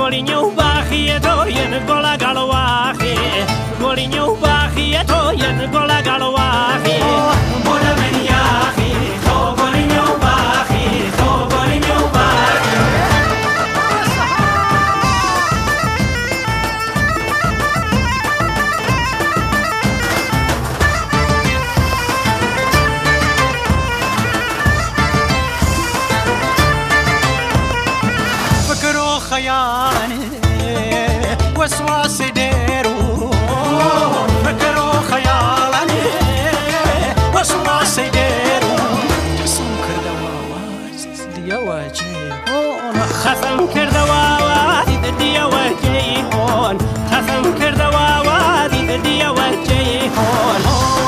گۆڵینە و باخیە تۆ یەن گۆڵە گەڵەواخی گۆڵینە و باخیە تۆ یەن گۆڵە گەڵەواخی بۆ لە من یاخی تۆ گۆڵینە و باخی تۆ گۆڵینە و باخی خيالي وسواس ديرو فكروا خيالي وسواس ديرو خصم كردواز ديا وجهون خصم كردواز ديا وجهون خصم كردواز ديا وجهون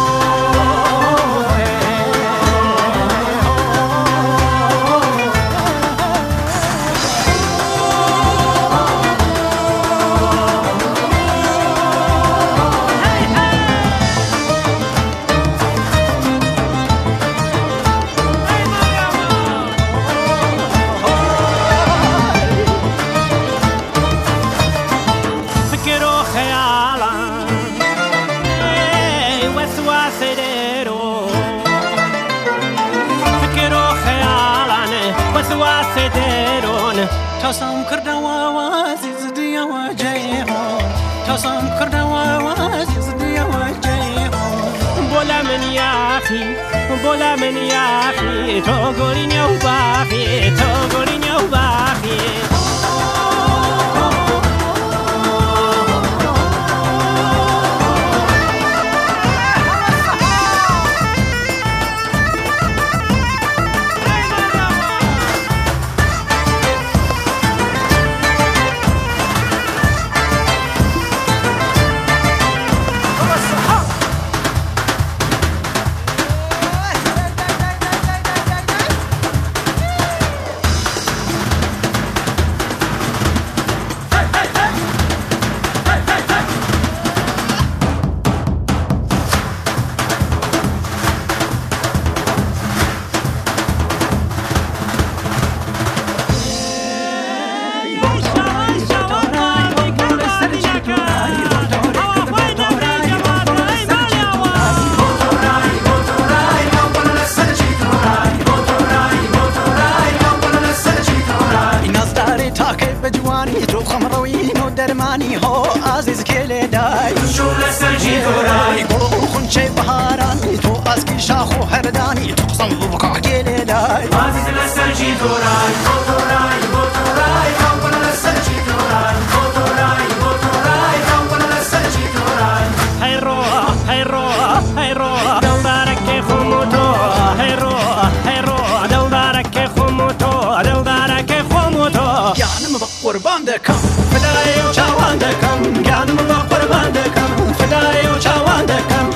تصم كردوا وازيز ديا وجهون تصم كردوا وازيز ديا وجهون بولا من ياخي بولا من ياخي تو قوليني وباخي تو قوليني وباخي تو خمروين ودرماني هو عزيز كيلي داي شو لسرجي دوراي قلو خنشي بهاراني تو اسكي شاخو هرداني تقسم ببقع كيلي داي عزيز لسرجي دوراي دوراي دوراي قلو لسرجي دوراي دوراي دوراي قلو لسرجي دوراي هيرو هيرو هيرو دلدارك خموتو هيرو هيرو دلدارك خموتو دلدارك خموتو يعني قربان دكم فداي وجوان دكم كان من قربان دكم فداي وجوان دكم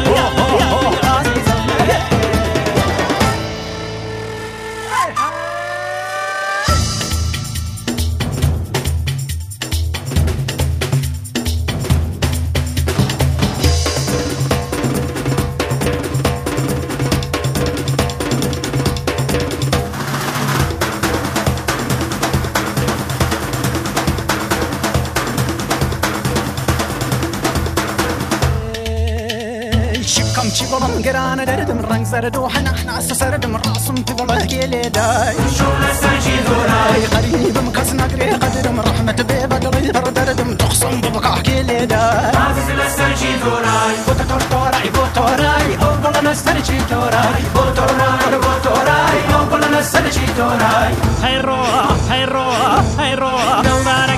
كم شي بلم قرانة دردم رنگ زرد وحنا احنا سردم راسم في بلغ كيلي داي شو لسرجي دوراي قريب مكس نقري قدرم رحمة ببدري دردم تخصم ببقع كيلي داي عزيز لسرجي دوراي بوتوراي بوتوراي بولا لسرجي دوراي بوتوراي بوتوراي بولا لسرجي دوراي هيرو هيرو هيرو دلدارك